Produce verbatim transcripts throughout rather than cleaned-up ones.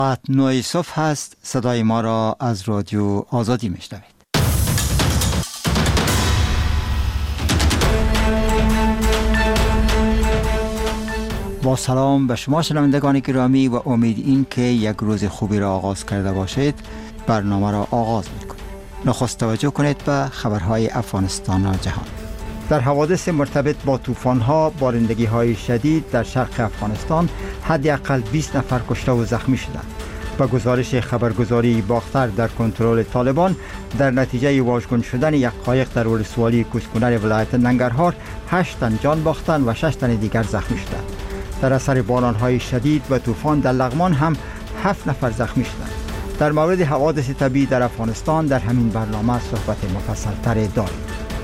ساعت نه صبح هست. صدای ما را از رادیو آزادی میشنوید. با سلام به شما شنوندگان گرامی و امید این که یک روز خوبی را آغاز کرده باشید. برنامه را آغاز می‌کنیم. نخست توجه کنید به خبرهای افغانستان و جهان. در حوادث مرتبط با طوفان‌ها، بارندگی‌های شدید در شرق افغانستان حداقل بیست نفر کشته و زخمی شدند. با گزارش خبرگزاری باختر در کنترل طالبان، در نتیجه واژگون شدن یک قایق در ولسوالی کوسکنر ولایت ننگرهار، هشت تن جان باختند و شش تن دیگر زخمی شدند. در اثر باران‌های شدید و طوفان در لغمان هم هفت نفر زخمی شدند. در مورد حوادث طبیعی در افغانستان در همین برنامه صحبت مفصل‌تر داریم.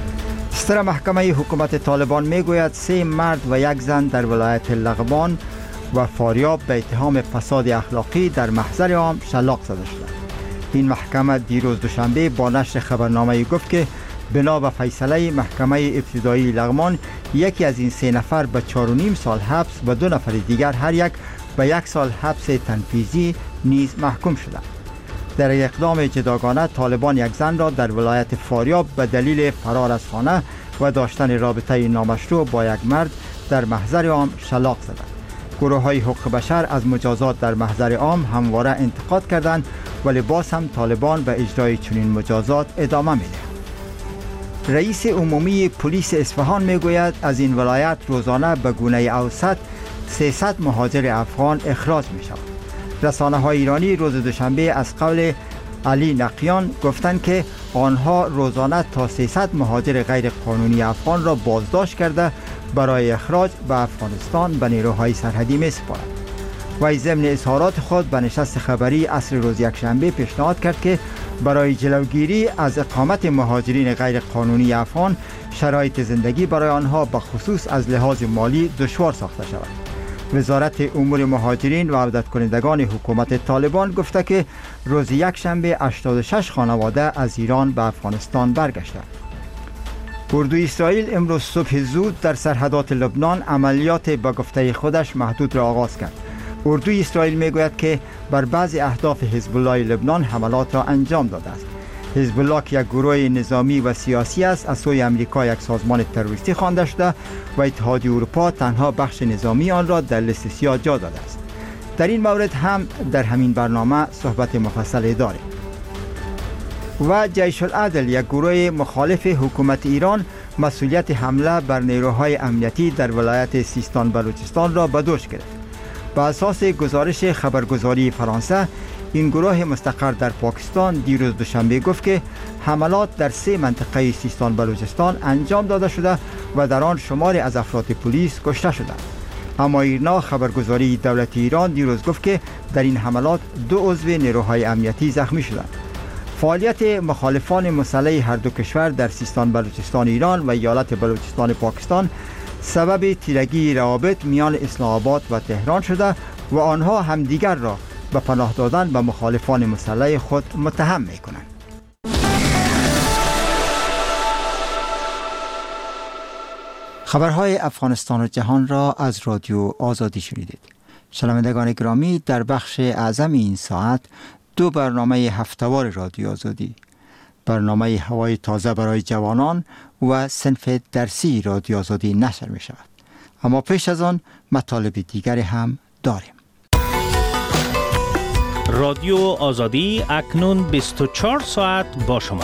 ستر محکمه حکومت طالبان میگوید سه مرد و یک زن در ولایت لغمان و فاریاب به اتهام فساد اخلاقی در محضر عام شلاق زده شدند. این محکمه دیروز دوشنبه با نشر خبرنامه گفت که بنا به فیصله محکمه ابتدایی لغمان، یکی از این سه نفر به چهار و نیم سال حبس و دو نفر دیگر هر یک به یک سال حبس تنفیذی نیز محکوم شدند. در اقدام جداگانه، طالبان یک زن را در ولایت فاریاب به دلیل فرار از خانه و داشتن رابطه نامشروع با یک مرد در محضر عام شلاق زدند. گروه های حقوق بشر از مجازات در محضر عام همواره انتقاد کردند، ولی باز هم طالبان به اجرای چنین مجازات ادامه می‌دهند. رئیس عمومی پلیس اصفهان میگوید از این ولایت روزانه به گونه اوسط سیصد مهاجر افغان اخراج می‌شوند. رسانه های ایرانی روز دوشنبه از قول علی نقیان گفتند که آنها روزانه تا سیصد مهاجر غیر قانونی افغان را بازداشت کرده برای اخراج به افغانستان به نیروهای سرحدی می سپارند. وی ضمن اظهارات خود به نشست خبری عصر روز یکشنبه پیشنهاد کرد که برای جلوگیری از اقامت مهاجرین غیر قانونی افغان، شرایط زندگی برای آنها به خصوص از لحاظ مالی دشوار ساخته شود. وزارت امور مهاجرین و عودت کنندگان حکومت طالبان گفته که روز یکشنبه هشتاد و شش خانواده از ایران به افغانستان برگشتند. اردوی اسرائیل امروز صبح زود در سرحدات لبنان عملیات به گفته خودش محدود را آغاز کرد. اردوی اسرائیل میگوید که بر بعضی اهداف حزب الله لبنان حملات را انجام داده است. حزب الله که یک گروه نظامی و سیاسی است، از سوی امریکا یک سازمان تروریستی خوانده شده و اتحادیه اروپا تنها بخش نظامی آن را در لیست سیاه جا داده است. در این مورد هم در همین برنامه صحبت مفصل داریم. و جیش العدل، یک گروه مخالف حکومت ایران، مسئولیت حمله بر نیروهای امنیتی در ولایت سیستان بلوچستان را به دوش گرفت. بر اساس گزارش خبرگزاری فرانسه، این گروه مستقر در پاکستان دیروز دوشنبه گفت که حملات در سه منطقه سیستان بلوچستان انجام داده شده و در آن شماری از افراد پلیس کشته شدند. اما ایرنا خبرگزاری دولتی ایران دیروز گفت که در این حملات دو عضو نیروهای امنیتی زخمی شدند. فعالیت مخالفان مسلح هر دو کشور در سیستان بلوچستان ایران و ایالت بلوچستان پاکستان سبب تیرگی روابط میان اسلام آباد و تهران شده و آنها همدیگر را به پناه دادن به مخالفان مسلح خود متهم می‌کنند. خبرهای افغانستان و جهان را از رادیو آزادی شنیدید. شنوندگان گرامی، در بخش اعظم این ساعت دو برنامه هفته‌وار رادیو آزادی، برنامه هوای تازه برای جوانان و صنف درسی رادیو آزادی نشر می شود. اما پیش از آن مطالب دیگری هم داریم. رادیو آزادی اکنون بیست و چهار ساعت با شما.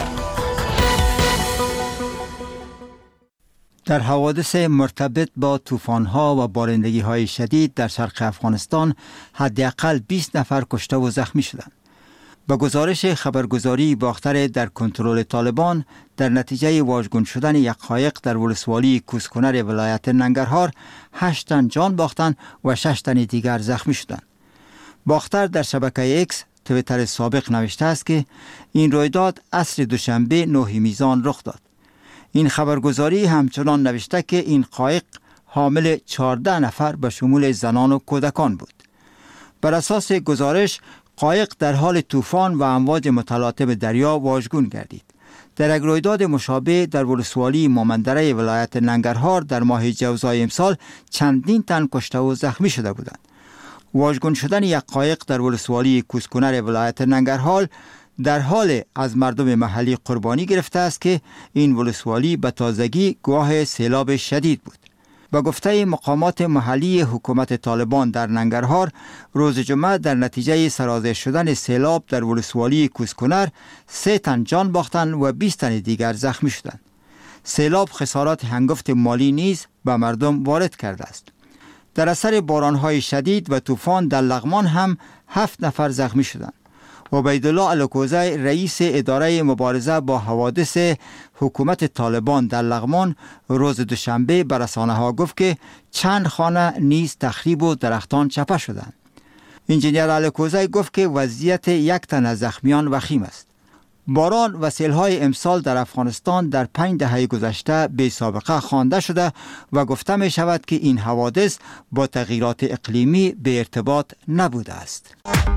در حوادث مرتبط با طوفان‌ها و بارندگی‌های شدید در شرق افغانستان حداقل بیست نفر کشته و زخمی شدند. با گزارش خبرگزاری باختر در کنترل طالبان، در نتیجه واژگون شدن یک قایق در ولسوالی کوسکنر ولایت ننگرهار، هشت تن جان باختند و شش تن دیگر زخمی شدند. باختر در شبکه ایکس توییتر سابق نوشته است که این رویداد عصر دوشنبه نه میزان رخ داد. این خبرگزاری همچنان نوشته که این قایق حامل چهارده نفر به شمول زنان و کودکان بود. بر اساس گزارش، قایق در حال طوفان و امواج متلاطم دریا واژگون گردید. در یک رویداد مشابه در ولسوالی مامندره ولایت ننگرهار در ماه جوزای امسال چندین تن کشته و زخمی شده بودند. واژگون شدن یک قایق در ولسوالی کوسکنر ولایت ننگرهار در حال از مردم محلی قربانی گرفته است که این ولسوالی به تازگی گواه سیلاب شدید بود. با گفته مقامات محلی حکومت طالبان در ننگرهار، روز جمعه در نتیجه سرازیر شدن سیلاب در ولسوالی کوسکنر سه تن جان باختند و بیست تن دیگر زخمی شدند. سیلاب خسارات هنگفت مالی نیز به مردم وارد کرده است. در اثر بارانهای شدید و طوفان در لغمان هم هفت نفر زخمی شدند. عبیدالله الکوزی رئیس اداره مبارزه با حوادث حکومت طالبان در لغمان روز دوشنبه به رسانه‌ها گفت که چند خانه نیز تخریب و درختان چپه شدند. انجینیر الکوزی گفت که وضعیت یک تن از زخمیان وخیم است. باران و سیل‌های امسال در افغانستان در پنج دهه گذشته بی سابقه خوانده شده و گفته می شود که این حوادث با تغییرات اقلیمی به ارتباط نبوده است.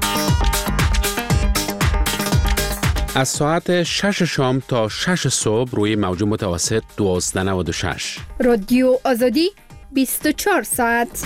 از ساعت شش شام تا شش صبح روی موج متوسط دوازده و نود و شش. رادیو آزادی بیست و چهار ساعت.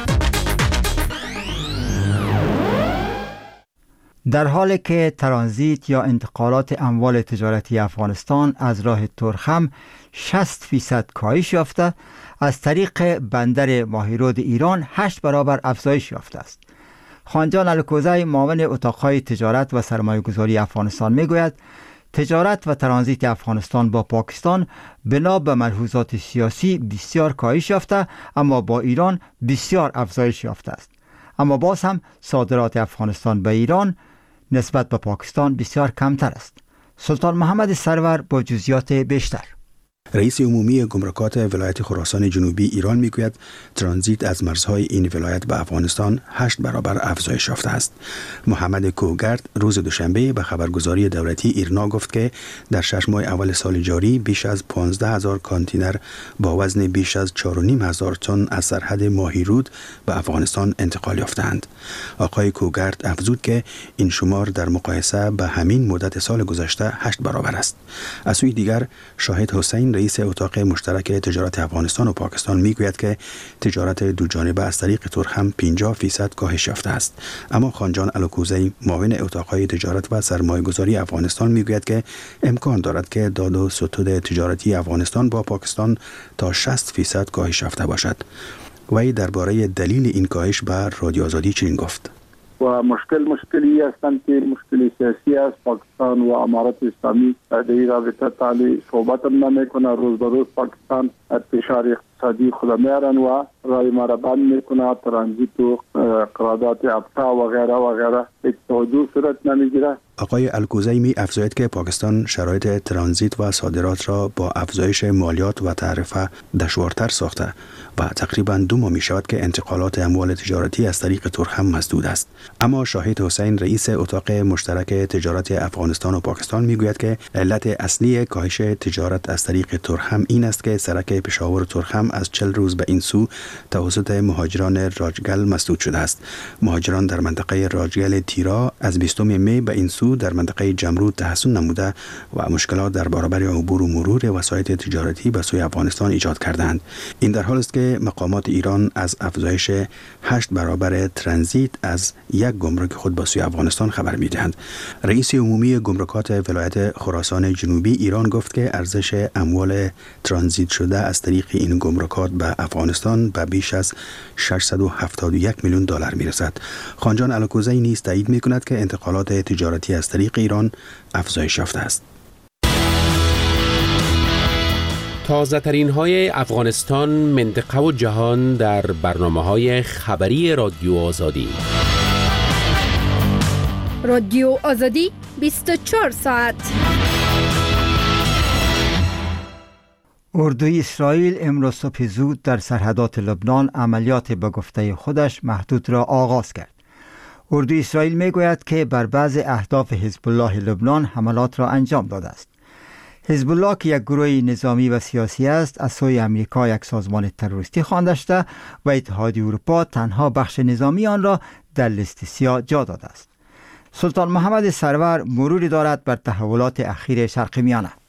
در حالی که ترانزیت یا انتقالات اموال تجارتی افغانستان از راه ترخم شصت فیصد کاهش یافته، از طریق بندر ماهیرود ایران هشت برابر افزایش یافته است. خانجان الکوزی معاون اتاقهای تجارت و سرمایه‌گذاری افغانستان میگوید تجارت و ترانزیت افغانستان با پاکستان بنا به ملحوظات سیاسی بسیار کاهش یافته، اما با ایران بسیار افزایش یافته است. اما باز هم صادرات افغانستان به ایران نسبت به پاکستان بسیار کمتر است. سلطان محمد سرور با جزئیات بیشتر. رئیس عمومی گمرکات ولایت خراسان جنوبی ایران میگوید ترانزیت از مرزهای این ولایت به افغانستان هشت برابر افزایش یافته است. محمد کوگرد روز دوشنبه به خبرگزاری دولتی ایرنا گفت که در شش ماه اول سال جاری بیش از پانزده هزار کانتینر با وزن بیش از چهار و نیم هزار تن از سرحد ماهیرود به افغانستان انتقال یافتند. آقای کوگرد افزود که این شمار در مقایسه به همین مدت سال گذشته هشت برابر است. از سوی دیگر شاهد حسین رئیس اتاق مشترک تجارت افغانستان و پاکستان میگوید که تجارت دو جانبه از طریق ترخم پنجاه فیصد کاهش یافته است. اما خانجان الکوزی معاون اتاقهای تجارت و سرمایه‌گذاری افغانستان میگوید که امکان دارد که داد و ستد تجارتی افغانستان با پاکستان تا شصت فیصد کاهش یافته باشد. وی درباره دلیل این کاهش به رادیو آزادی چنین گفت: و مشکل مشکلی هستند که مشکل سیاسی است. پاکستان و امارات اسلامی در این رابطه تعالی صحبت نمی کنه. روز به روز پاکستان فشار اقتصادی خود میارن و رای ما را بند میکنه. ترانزیت و قرارداد ابتا و غیره و غیره هیچ توجه صورت نمیگیره. آقای الکوزی می افزاید که پاکستان شرایط ترانزیت و صادرات را با افزایش مالیات و تعرفه دشوارتر ساخته و تقریبا دو ماه می شود که انتقالات اموال تجارتی از طریق ترخم مسدود است. اما شاهد حسین رئیس اتاق مشترک تجارت افغانستان و پاکستان می گوید که علت اصلی کاهش تجارت از طریق ترخم این است که سرک پشاور ترخم از چهل روز به این سو توسط مهاجران راجگل مسدود شده است. مهاجران در منطقه راجگل تیرا از بیستم می به این سو در منطقه جمرود تحسن نموده و مشکلات در برابر عبور و مرور وسایل تجارتی به سوی افغانستان ایجاد کردند. این در حال است که مقامات ایران از افزایش هشت برابر ترانزیت از یک گمرک خود به سوی افغانستان خبر می‌دهند. رئیس عمومی گمرکات ولایت خراسان جنوبی ایران گفت که ارزش اموال ترانزیت شده از طریق این گمرکات به افغانستان به بیش از ششصد و هفتاد و یک میلیون دلار میرسد. خانجان الکوزی نیز تایید می‌کند که انتقالات تجارتی از طریق ایران افزایش یافته است. تازه ترین های افغانستان، منطقه و جهان در برنامه های خبری رادیو آزادی. رادیو آزادی بیست و چهار ساعت. اردوی اسرائیل امروز صبح زود در سرحدات لبنان عملیات به گفته خودش محدود را آغاز کرد. اردوی اسرائیل میگوید که بر بعض اهداف حزب الله لبنان حملات را انجام داده است. حزب الله که یک گروه نظامی و سیاسی است، از سوی امریکا یک سازمان تروریستی خوانده شده و اتحادیه اروپا تنها بخش نظامی آن را در لیست سیاه جا داده است. سلطان محمد سرور مروری دارد بر تحولات اخیر شرق میانه.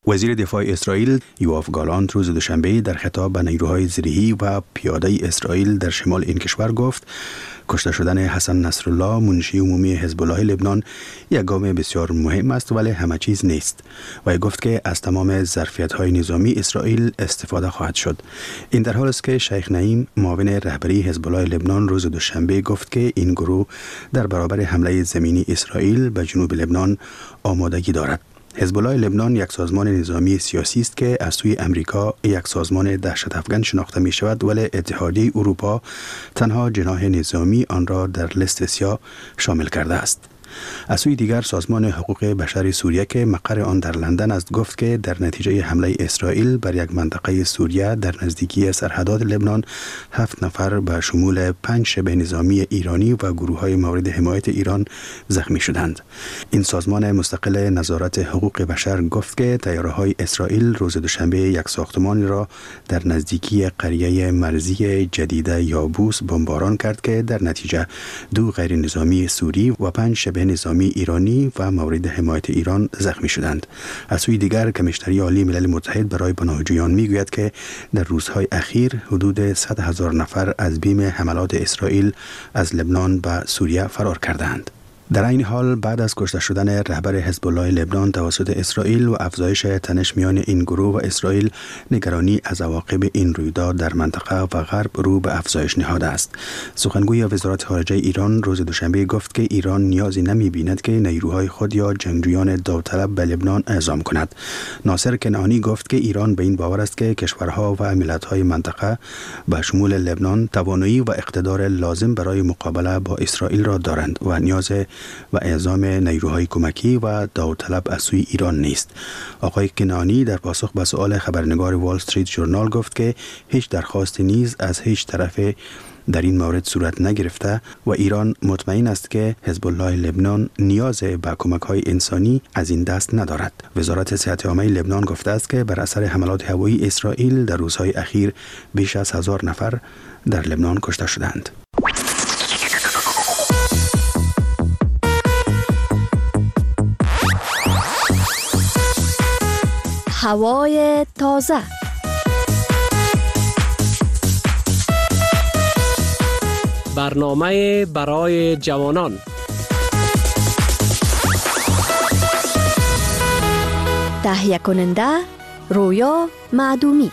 وزیر دفاع اسرائیل یوآف گالانت روز دوشنبه در خطاب به نیروهای زیرهی و پیاده اسرائیل در شمال این کشور گفت کشته شدن حسن نصرالله منشی عمومی حزب الله لبنان یک گام بسیار مهم است ولی همه چیز نیست. و گفت که از تمام ظرفیت‌های نظامی اسرائیل استفاده خواهد شد. این در حالی است که شیخ نعیم معاون رهبری حزب الله لبنان روز دوشنبه گفت که این گروه در برابر حمله زمینی اسرائیل به جنوب لبنان آمادگی دارد. حزب الله لبنان یک سازمان نظامی سیاسی است که از سوی امریکا یک سازمان دهشت افکن شناخته می شود ولی اتحادیه اروپا تنها جناح نظامی آن را در لیست سیاه شامل کرده است. از سوی دیگر سازمان حقوق بشر سوریه که مقر آن در لندن است گفت که در نتیجه حمله اسرائیل بر یک منطقه سوریه در نزدیکی سرحدات لبنان هفت نفر به شمول پنج شبه نظامی ایرانی و گروه‌های مورد حمایت ایران زخمی شدند. این سازمان مستقل نظارت حقوق بشر گفت که طیاره‌های اسرائیل روز دوشنبه یک ساختمان را در نزدیکی قریه مرزی جدیده یابوس بمباران کرد که در نتیجه دو غیر نظامی سوری و پنج شبه نظامی ایرانی و مورد حمایت ایران زخمی شدند. از سوی دیگر کمیشنری عالی ملل متحد برای پناهجویان میگوید که در روزهای اخیر حدود صد هزار نفر از بیم حملات اسرائیل از لبنان به سوریه فرار کردند. در این حال بعد از کشته شدن رهبر حزب الله لبنان توسط اسرائیل و افزایش تنش میان این گروه و اسرائیل، نگرانی از عواقب این رویداد در منطقه و غرب رو به افزایش نهاده است. سخنگوی وزارت خارجه ایران روز دوشنبه گفت که ایران نیازی نمی‌بیند که نیروهای خود یا جنگجویان داوطلب به لبنان اعزام کند. ناصر کنعانی گفت که ایران به این باور است که کشورها و ملت‌های منطقه به شمول لبنان توانایی و اقتدار لازم برای مقابله با اسرائیل را دارند و نیاز و اعزام نیروهای کمکی و داوطلب از سوی ایران نیست. آقای کنعانی در پاسخ به سؤال خبرنگار وال استریت ژورنال گفت که هیچ درخواست نیز از هیچ طرف در این مورد صورت نگرفته و ایران مطمئن است که حزب الله لبنان نیاز به کمک‌های انسانی از این دست ندارد. وزارت صحت عامه لبنان گفته است که بر اثر حملات هوایی اسرائیل در روزهای اخیر بیش از هزار نفر در لبنان کشته شدند. هوای تازه. برنامه برای جوانان. تهیه کننده رویا معدومی.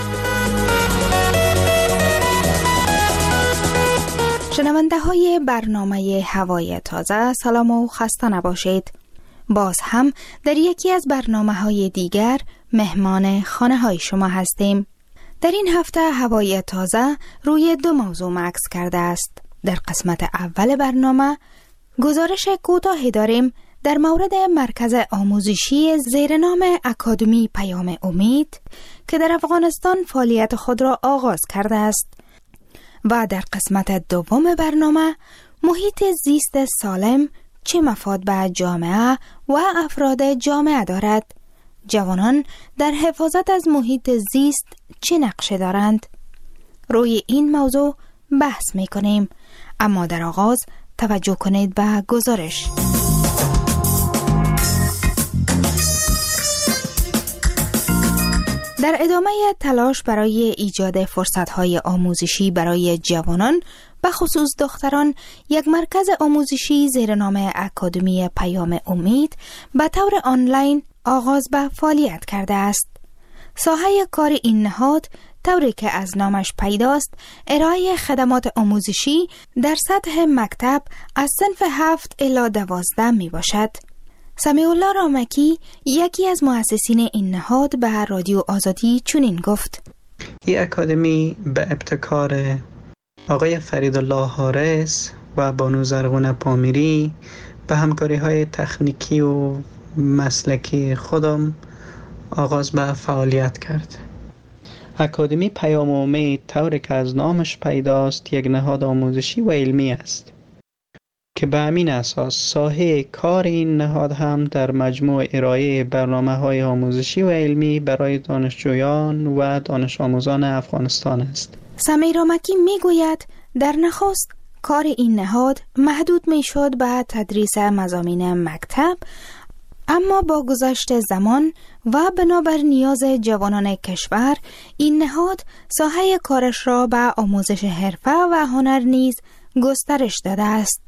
شنونده های برنامه هوای تازه، سلام و خسته نباشید. باز هم در یکی از برنامه های دیگر مهمان خانه های شما هستیم. در این هفته هوای تازه روی دو موضوع مکس کرده است. در قسمت اول برنامه گزارش کوتاهی داریم در مورد مرکز آموزشی زیر نام اکادمی پیام امید که در افغانستان فعالیت خود را آغاز کرده است. و در قسمت دوم برنامه محیط زیست سالم چه مفاد به جامعه و افراد جامعه دارد؟ جوانان در حفاظت از محیط زیست چه نقشه دارند؟ روی این موضوع بحث می کنیم، اما در آغاز توجه کنید به گزارش. در ادامه تلاش برای ایجاد فرصت‌های آموزشی برای جوانان به خصوص دختران، یک مرکز آموزشی زیر نام اکادمی پیام امید به طور آنلاین آغاز به فعالیت کرده است. ساحه کار این نهاد طوری که از نامش پیداست ارائه خدمات آموزشی در سطح مکتب از صنف هفت الی دوازده می باشد. سمیع الله رامکی یکی از مؤسسین این نهاد به رادیو آزادی چنین گفت: این اکادمی به ابتکار آقای فریدالله حارس و بانو زرغون پامیری به همکاری های تکنیکی و مسلکی خودم آغاز به فعالیت کرد. اکادمی پیام امید طوری که از نامش پیداست یک نهاد آموزشی و علمی است که به همین اساس ساحه کار این نهاد هم در مجموع ارائه برنامه‌های آموزشی و علمی برای دانشجویان و دانش آموزان افغانستان است. سمیع رامکی میگوید در نخست کار این نهاد محدود میشد به تدریس مضامین مکتب، اما با گذشت زمان و بنابر نیاز جوانان کشور، این نهاد ساحه کارش را به آموزش حرفه و هنر نیز گسترش داده است.